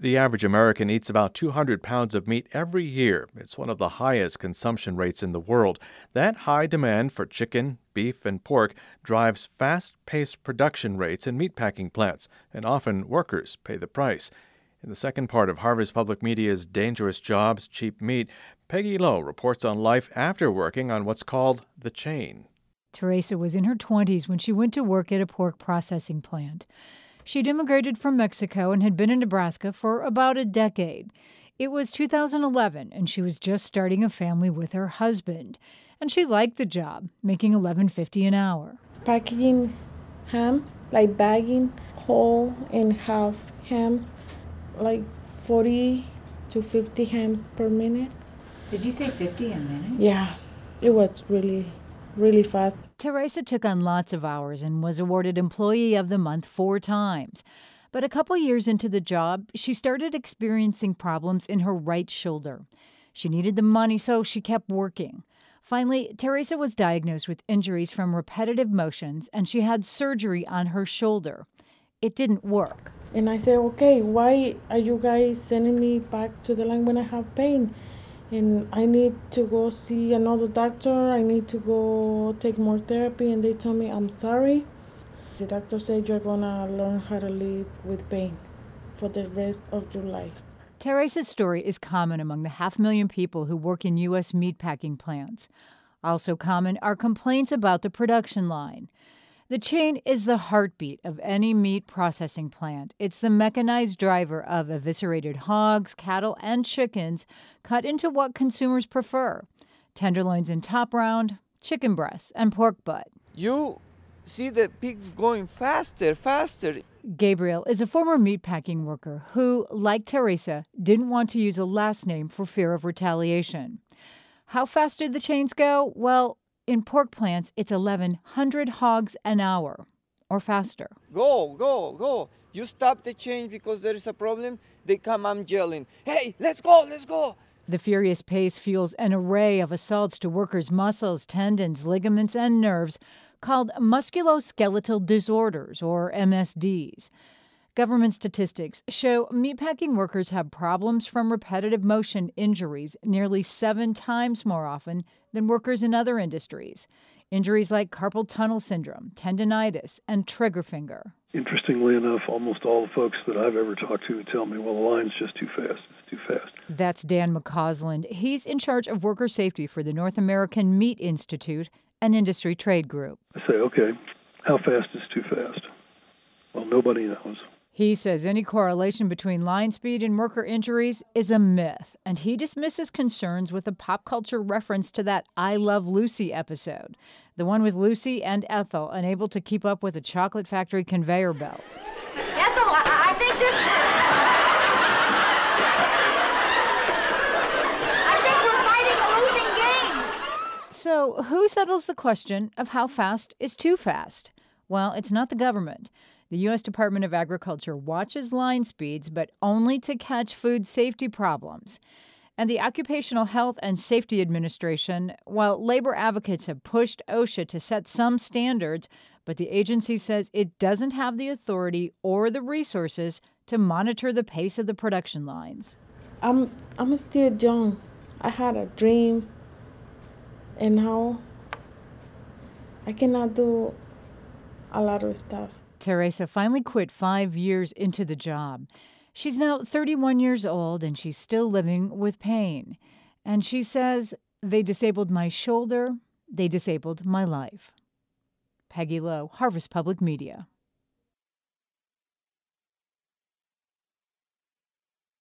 The average American eats about 200 pounds of meat every year. It's one of the highest consumption rates in the world. That high demand for chicken, beef, and pork drives fast-paced production rates in meatpacking plants, and often workers pay the price. In the second part of Harvest Public Media's Dangerous Jobs, Cheap Meat, Peggy Lowe reports on life after working on what's called the chain. Teresa was in her 20s when she went to work at a pork processing plant. She'd immigrated from Mexico and had been in Nebraska for about a decade. It was 2011, and she was just starting a family with her husband. And she liked the job, making $11.50 an hour. Packaging ham, like bagging whole and half hams, like 40 to 50 hams per minute. Did you say 50 a minute? Yeah, it was really fast. Teresa took on lots of hours and was awarded Employee of the Month 4 times. But a couple years into the job, she started experiencing problems in her right shoulder. She needed the money, so she kept working. Finally, Teresa was diagnosed with injuries from repetitive motions, and she had surgery on her shoulder. It didn't work. And I said, okay, why are you guys sending me back to the line when I have pain? And I need to go see another doctor. I need to go take more therapy. And they told me, I'm sorry. The doctor said you're going to learn how to live with pain for the rest of your life. Teresa's story is common among the 500,000 people who work in U.S. meatpacking plants. Also common are complaints about the production line. The chain is the heartbeat of any meat processing plant. It's the mechanized driver of eviscerated hogs, cattle, and chickens cut into what consumers prefer: tenderloins in top round, chicken breasts, and pork butt. You see the pigs going faster. Gabriel is a former meatpacking worker who, like Teresa, didn't want to use a last name for fear of retaliation. How fast did the chains go? Well, in pork plants, it's 1,100 hogs an hour or faster. Go. You stop the chain because there is a problem. They come, I'm yelling, hey, let's go. The furious pace fuels an array of assaults to workers' muscles, tendons, ligaments, and nerves called musculoskeletal disorders, or MSDs. Government statistics show meatpacking workers have problems from repetitive motion injuries nearly 7 times more often than workers in other industries. Injuries like carpal tunnel syndrome, tendinitis, and trigger finger. Interestingly enough, almost all the folks that I've ever talked to tell me, well, the line's just too fast. It's too fast. That's Dan McCausland. He's in charge of worker safety for the North American Meat Institute, an industry trade group. I say, okay, how fast is too fast? Well, nobody knows. He says any correlation between line speed and worker injuries is a myth, and he dismisses concerns with a pop culture reference to that I Love Lucy episode, the one with Lucy and Ethel unable to keep up with a chocolate factory conveyor belt. Ethel, I think we're fighting a losing game. So who settles the question of how fast is too fast? Well, it's not the government. The U.S. Department of Agriculture watches line speeds, but only to catch food safety problems. And the Occupational Health and Safety Administration, while labor advocates have pushed OSHA to set some standards, but the agency says it doesn't have the authority or the resources to monitor the pace of the production lines. I'm still young. I had dreams, and now I cannot do a lot of stuff. Teresa finally quit 5 years into the job. She's now 31 years old, and she's still living with pain. And she says, they disabled my shoulder, they disabled my life. Peggy Lowe, Harvest Public Media.